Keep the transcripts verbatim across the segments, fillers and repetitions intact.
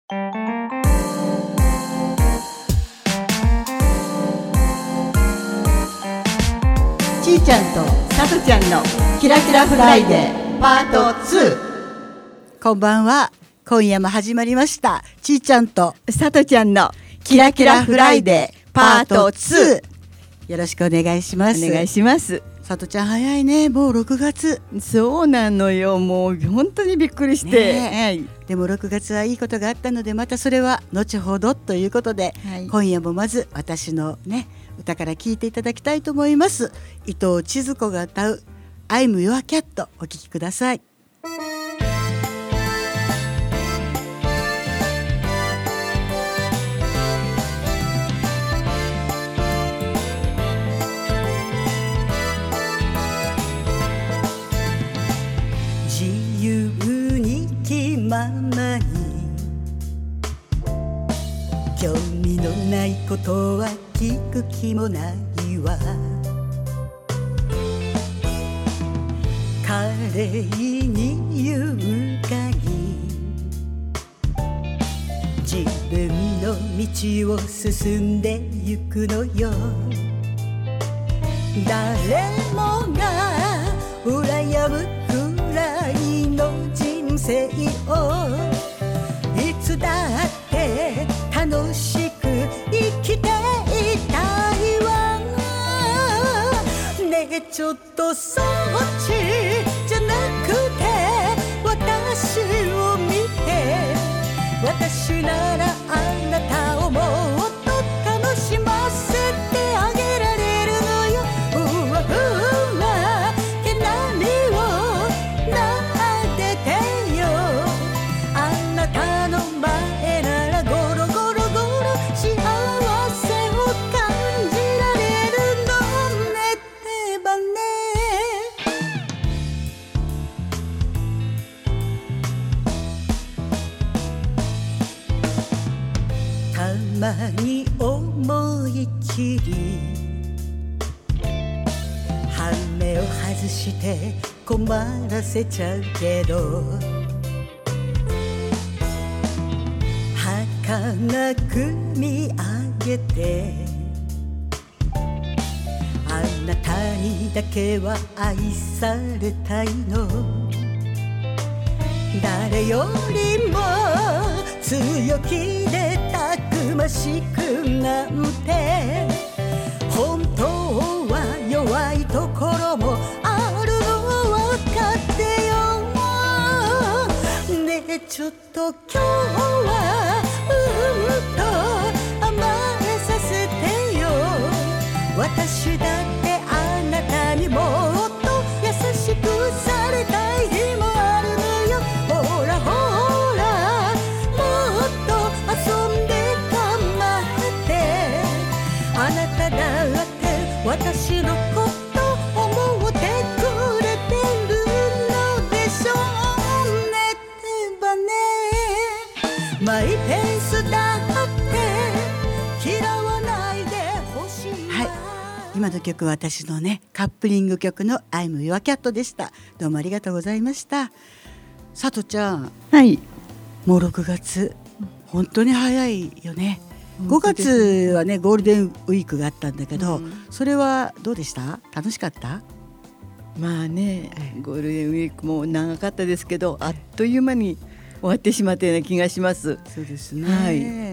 ちーちゃんとさとちゃんのキラキラフライデーパートツー。こんばんは。今夜も始まりましたちーちゃんとさとちゃんのキラキラフライデーパートツー。よろしくお願いします。 お願いします。 さとちゃん早いね。もうろくがつ。 そうなのよ。もう本当にびっくりして、 ねはい、 でもろくがつはいいことがあったので、またそれは後ほどということで、はい、今夜もまず私のね歌から聴いていただきたいと思います。伊藤千鶴子が歌う I'm Your Cat お聴きください。自由に気ままに興味のないことは聞く気もないわ。華麗に優雅に自分の道を進んでゆくのよ。誰もが羨むくらいの人生をいつだって楽しく生きていたいわ。ねえちょっとそっちじゃなくて私を見て、私ならあなたをもっと楽しませてあげられるのよ。うわうわ毛並みを撫でてよ。あなたの前ならゴロゴロゴロ幸せを感じられるのねってばね。たまに思い切り羽目を外して困らせちゃうけど、儚く見上げてあなたにだけは愛されたいの。誰よりも強気でたくましくなんて、本当は弱いところもあるの分かってよ。ねえちょっと今日はうんと甘えさせてよ。私だってあなたにもっと優しくされたい日もあるのよ。ほらほらもっと遊んでかまって、あなただって私のこと思ってくれてるのでしょうねってばね。マイペースだって嫌わないでほしい。はい、今の曲は私のねカップリング曲の I'm Your Cat でした。どうもありがとうございました。さとちゃん、 はい、 もうろくがつ本当に早いよね。ごがつはねゴールデンウィークがあったんだけど、うん、それはどうでした？楽しかった？ まあね、ゴールデンウィークも長かったですけど、あっという間に終わってしまったような気がします。 そうですね、 はい、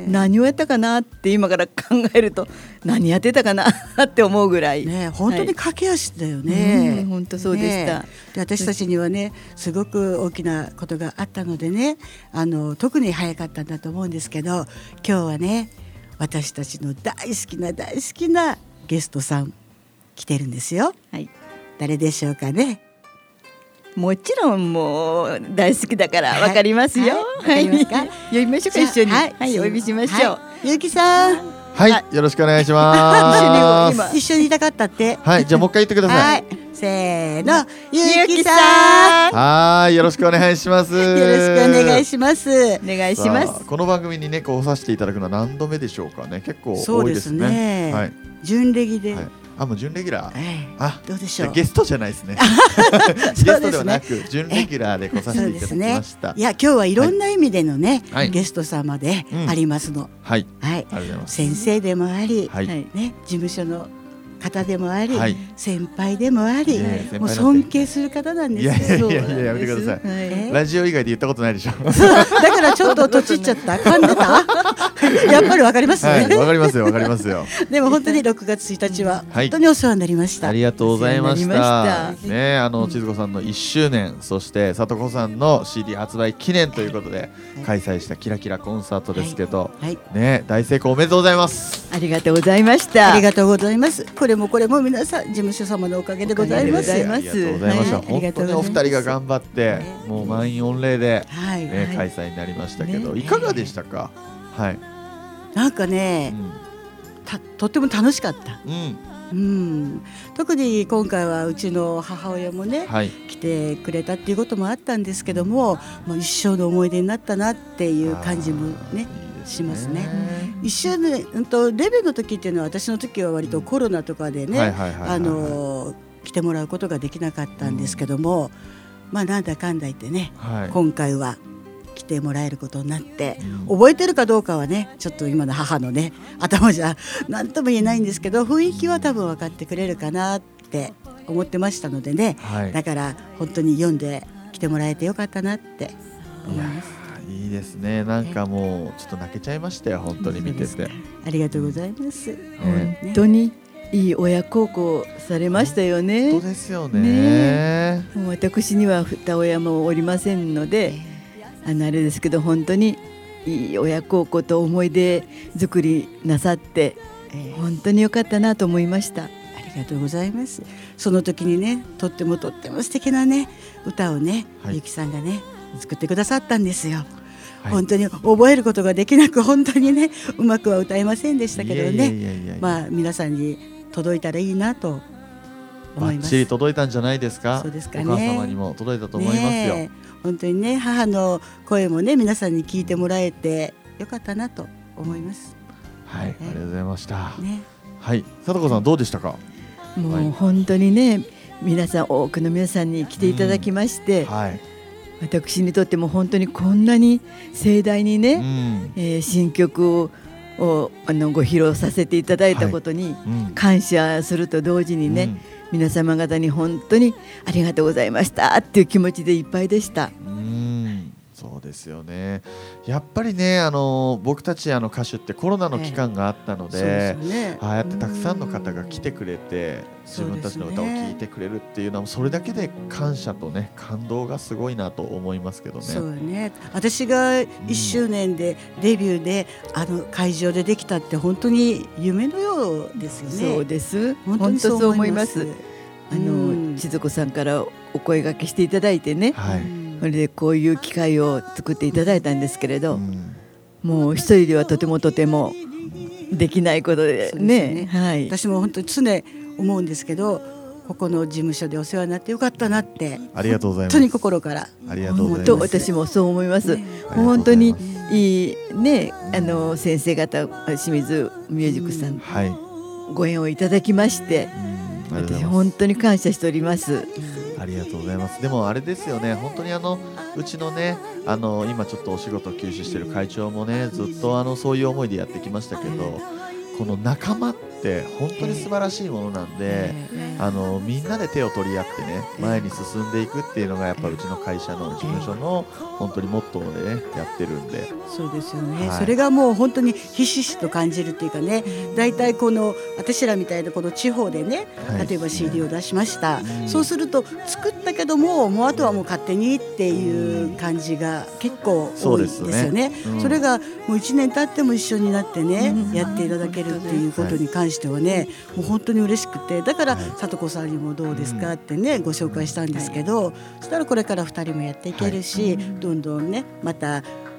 何をやったかなって今から考えると何やってたかなって思うぐらい、 ね、本当に駆け足だよね、 はい、本当そうでした、 ね、で私たちにはねすごく大きなことがあったのでね、あの特に早かったんだと思うんですけど、今日はね私たちの大好きな大好きなゲストさん来てるんですよ、はい、誰でしょうかね。 もちろんもう大好きだからわかりますよ。 はい、わかりますか？ 呼びましょうか、一緒に。はい、はい、お呼びしましょう。 はい、ゆうきさん。 はい、はい、よろしくお願いします。 一緒に一緒にいたかったって。 はい、じゃあもう一回言ってください。 はい、せーの、ゆうきさん。 はい、よろしくお願いします。よろしくお願いします。お願いします。 この番組にね、こうさせていただくのは何度目でしょうかね。結構多いですね。 そうですね。はい、準レギで。はいあ、もう準レギュラー、 ええ、 あ、 どうでしょう。 ゲストじゃないですねゲストではなく準レギュラーで来させていただきました、 ね、いや今日はいろんな意味でのね、 はい、 ゲスト様でありますの、うん、 はい、 はい、ありがとうございます。 先生でもあり、 はいね、事務所の方でもあり、 はい、 先輩でもあり、 ね、 もう尊敬する方なんですよ。いやいやいや、やめてください、はい、ラジオ以外で言ったことないでしょだからちょっととちっちゃった噛んでたやっぱりわかりますね。 はい、わかりますよわかりますよでも本当にろくがつついたちは本当にお世話になりました、 はい、ありがとうございましたね。あの千鶴子さんのいっしゅうねん、そして里子さんの シーディー 発売記念ということで開催したキラキラコンサートですけど、はいはい、ね、大成功おめでとうございます。 ありがとうございました。 ありがとうございます。これもこれも皆さん事務所様のおかげでございます。 ありがとうございました、はい、本当にお二人が頑張って、はい、もう満員御礼で、はいね、はい、開催になりましたけど、ね、いかがでしたか。はい、 なんかね、うん、たとっても楽しかった、うんうん、特に今回はうちの母親もね、はい、来てくれたっていうこともあったんですけども、もう一生の思い出になったなっていう感じもねしますね。一周年、うんとデビューの時っていうのは私の時は割とコロナとかでね、あの来てもらうことができなかったんですけども、うん、まあなんだかんだ言ってね、はい、今回は来てもらえることになって、うん、覚えてるかどうかはねちょっと今の母のね頭じゃ何とも言えないんですけど、雰囲気は多分分かってくれるかなって思ってましたのでね、はい、だから本当に読んで来てもらえてよかったなって思います。 いいですね。なんかもうちょっと泣けちゃいましたよ、本当に見てて。 ありがとうございます、ね、 本当にいい親孝行されましたよね。 本当ですよ ね, ね。もう私には二親もおりませんので、あのあれですけど、本当にいい親孝行と思い出作りなさって、えー、本当に良かったなと思いました。ありがとうございます。その時にね、とってもとっても素敵なね歌をね、はい、ゆきさんがね作ってくださったんですよ、はい、本当に覚えることができなく本当にねうまくは歌えませんでしたけどね、まあ皆さんに届いたらいいなと思います。 バッチリ届いたんじゃないですか。 そうですかね。 お母様にも届いたと思いますよ、ね、 本当にね、母の声もね皆さんに聞いてもらえてよかったなと思います。 はい、ね、ありがとうございました、ね、はい、里子さんどうでしたか。 もう本当にね、皆さん多くの皆さんに来ていただきまして、うん、はい、私にとっても本当にこんなに盛大にね、うん、えー、新曲ををあのご披露させていただいたことに感謝すると同時にね、はい、うん、皆様方に本当にありがとうございましたっていう気持ちでいっぱいでした。 うん、そうですよね。やっぱりね、あの僕たちあの歌手ってコロナの期間があったので、えーね、ああやってたくさんの方が来てくれて自分たちの歌を聴いてくれるっていうのはそれだけで感謝とね感動がすごいなと思いますけどね。 そうね、私がいっしゅうねんでデビューで、うん、あの会場でできたって本当に夢のようですよね。 そうです、本当にそう思います。あの、うん、千鶴子さんからお声掛けしていただいてね、はい、それでこういう機会を作っていただいたんですけれど、うん、もう一人ではとてもとてもできないことで ね, ね、 はい、 私も本当に常思うんですけど、ここの事務所でお世話になってよかったなって、 ありがとうございます。 本当に心からありがとうございます。 私もそう思います、ね、本当にいいね、あの先生方、清水ミュージックさん、うん、はい、ご縁をいただきまして、うん、私本当に感謝しております。 ありがとうございます。でもあれですよね、本当にあのうちのね、あの今ちょっとお仕事休止してる会長もね、ずっとあのそういう思いでやってきましたけど、この仲間って本当に素晴らしいものなんで、あのみんなで手を取り合ってね前に進んでいくっていうのがやっぱうちの会社の事務所の本当にモットーでねやってるんで。 そうですよね、はい、それがもう本当にひしひしと感じるっていうかね、だいたいこの私らみたいなこの地方でね、はい、例えば シーディー を出しました、うん、そうすると作ったけどももうあとはもう勝手にっていう感じが結構多いですよね。 そ, ね、うん、それがもういちねん経っても一緒になってね、うん、やっていただけるっていうことに関してはね、はい、もう本当に嬉しくて、だから里子さんにもどうですかってね、うん、ご紹介したんですけど、そしたらこれからふたりもやっていけるし、はい、どんどんねまた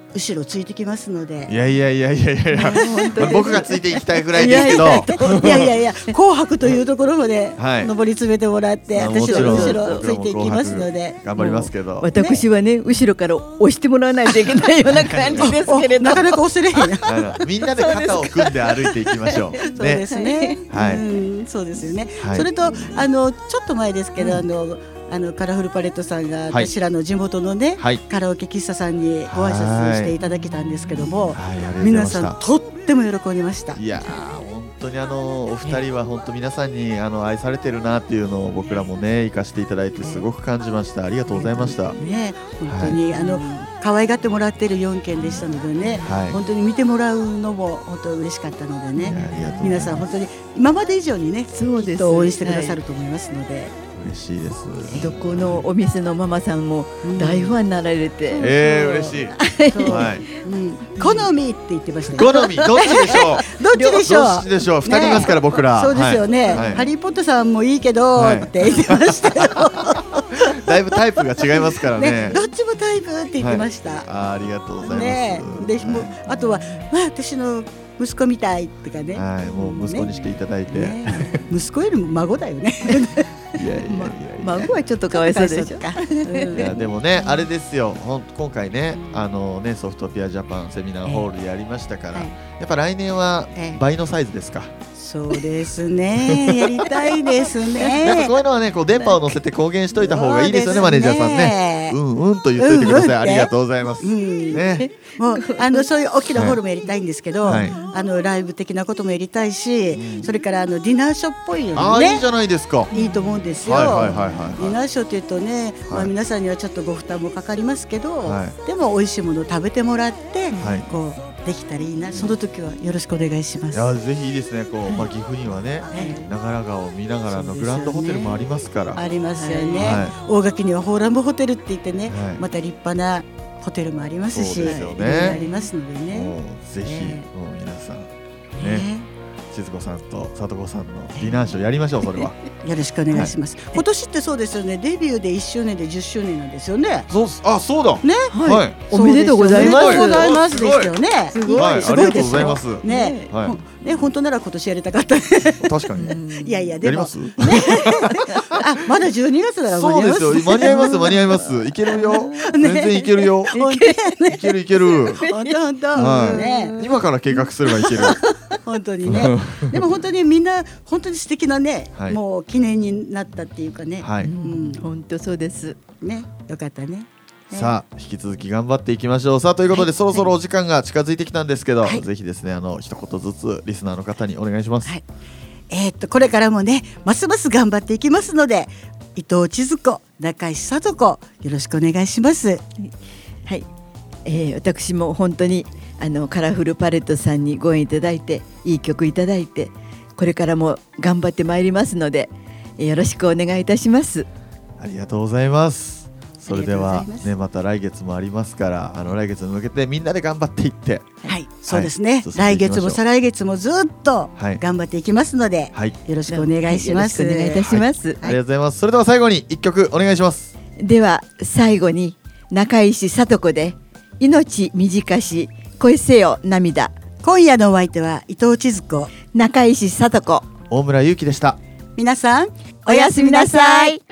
後ろついてきますので。 いやいやいやいやいや僕がついていきたいぐらいですけどいやいやいや紅白というところまではい、 上り詰めてもらって、 まあ、 私の後ろついていきますので頑張りますけど、 私はね後ろから押してもらわないといけないような感じですけれどなかなか押せれへんなみんなで肩を組んで歩いていきましょうね。 そうですね、 はい、 うん、そうですよね、 はい、 それとあのちょっと前ですけど、うん、あのあのカラフルパレットさんが私らの地元のね、はい、カラオケ喫茶さんにご挨拶していただきたんですけども、はい、皆さんとっても喜びました。 いや本当にあのお二人は本当皆さんにあの愛されてるなっていうのを僕らもね生かしていただいてすごく感じました。ありがとうございました。 ね、本当に、はい、あの可愛がってもらっているよんけんでしたのでね、はい、本当に見てもらうのも本当嬉しかったのでね、皆さん本当に今まで以上にねそうです応援してくださると思いますので、はい、 嬉しいです。 どこのお店のママさんも大ファンになられて、うん、 えー、嬉しい。はい、 うん、好みって言ってましたね。 好みどっちでしょう。 どっちでしょう。 どっちでしょう。ふたりいますから、ね、僕ら。 そうですよね、はい、ハリーポッターさんもいいけど、はい、って言ってましたよ。 だいぶタイプが違いますからね。 ね、どっちもタイプって言ってました。はい、 あ, ありがとうございます。ね、 で、はい、もあとは、まあ、私の息子みたいとかね。 はい、もう息子にしていただいて。ねね、息子よりも孫だよね。 いやいやいやいや、 ま、孫はちょっとかわいそうでしょ。 いやでもね、あれですよ、ほん今回ね、あのねソフトピアジャパンセミナーホールでやりましたから、えー、やっぱ来年は倍のサイズですか。 そうですね、やりたいですね。 なんかこういうのはね、こう電波を乗せて公言しといた方がいいですよね、マネージャーさんね。うんうんと言っといてください。うんうん、ありがとうございます。うん、ね、 もうあのそういう大きなホールもやりたいんですけど、はい、あのライブ的なこともやりたいし、うん、それからあのディナーショーっぽいのもね、 あ、いいじゃないですか。 いいと思うんですよ。 はいはいはいはい、 ディナーショーっていうとね、はい、まあ皆さんにはちょっとご負担もかかりますけど、はい、でも美味しいものを食べてもらって、はい、こうできたらいいな。その時はよろしくお願いします。 いやぜひいいですね。こう、まあ、岐阜にはね、長良川を見ながらのグランドホテルもありますから。 ありますよね、はい、大垣にはホーランボホテルって言ってね、はい、また立派なホテルもありますし、そうですよね、ありますのでね、 もうぜひ、ね、もう皆さんね、千鶴子さんと里子さんのディナーショーやりましょう。それはよろしくお願いします、はい、今年ってそうですよね、デビューでいっしゅうねんでじゅっしゅうねんなんですよね。 そう、あ、そうだね、 はい、 おめでとうございます。 おめでとうございますですよね。 すごい、はい、ありがとうございますね、はい、ね、本当なら今年やりたかったね。 確かに。 いやいや、でもやります、ね、 あ、まだじゅうにがつなら間に合います。 そうですよ、間に合います間に合います。いけるよ、全然いけるよ。いけるいける。 本当本当、 はい、ね、今から計画すればいける。 本当にね。でも本当にみんな本当に素敵なね、はい、もう記念になったっていうかね、 はい、うん、 本当そうですね、よかったね。 さあ引き続き頑張っていきましょう。さあということで、はい、そろそろお時間が近づいてきたんですけど、はい、ぜひですね、あの一言ずつリスナーの方にお願いします。はい、 えー、っとこれからもね、ますます頑張っていきますので、伊藤千鶴子、中石聡子、よろしくお願いします。 はい、えー、私も本当にあのカラフルパレットさんにご縁いただいて、いい曲いただいて、これからも頑張ってまいりますので、よろしくお願いいたします。 ありがとうございます。それではね、また来月もありますから、あの来月に向けてみんなで頑張っていって、 はい、そうですね、はい、来月も再来月もずっと頑張っていきますので、はい、よろしくお願いします。 よろしくお願いいたします。 はい、ありがとうございます。それでは最後に一曲お願いします。 では最後に中石聡子で命短し恋せよ涙。 今夜のお相手は伊藤千鶴子、 中石聡子、 大村優樹でした。 皆さんおやすみなさい。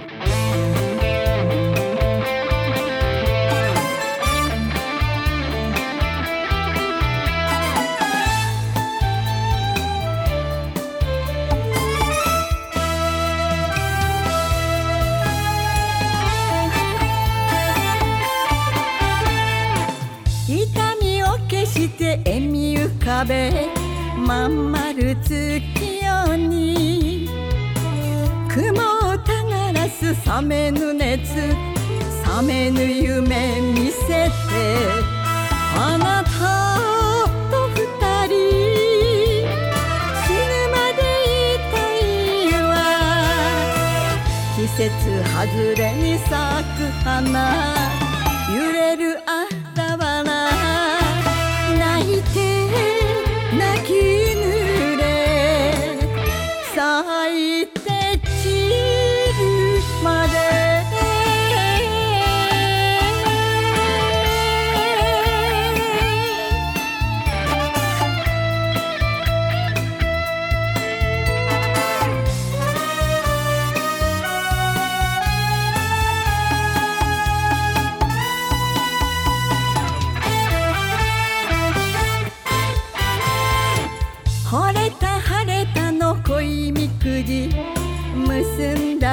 痛みを消して笑み浮かべ、まん丸月夜に雲をたがらす冷めぬ熱、冷めぬ夢見せて、あなたと二人死ぬまでいたいわ。季節外れに咲く花、揺れるあだわら、泣いて泣き濡れ、咲いて散るまで。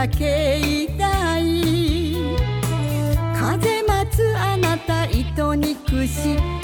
だけ痛い風待つあなた糸にくし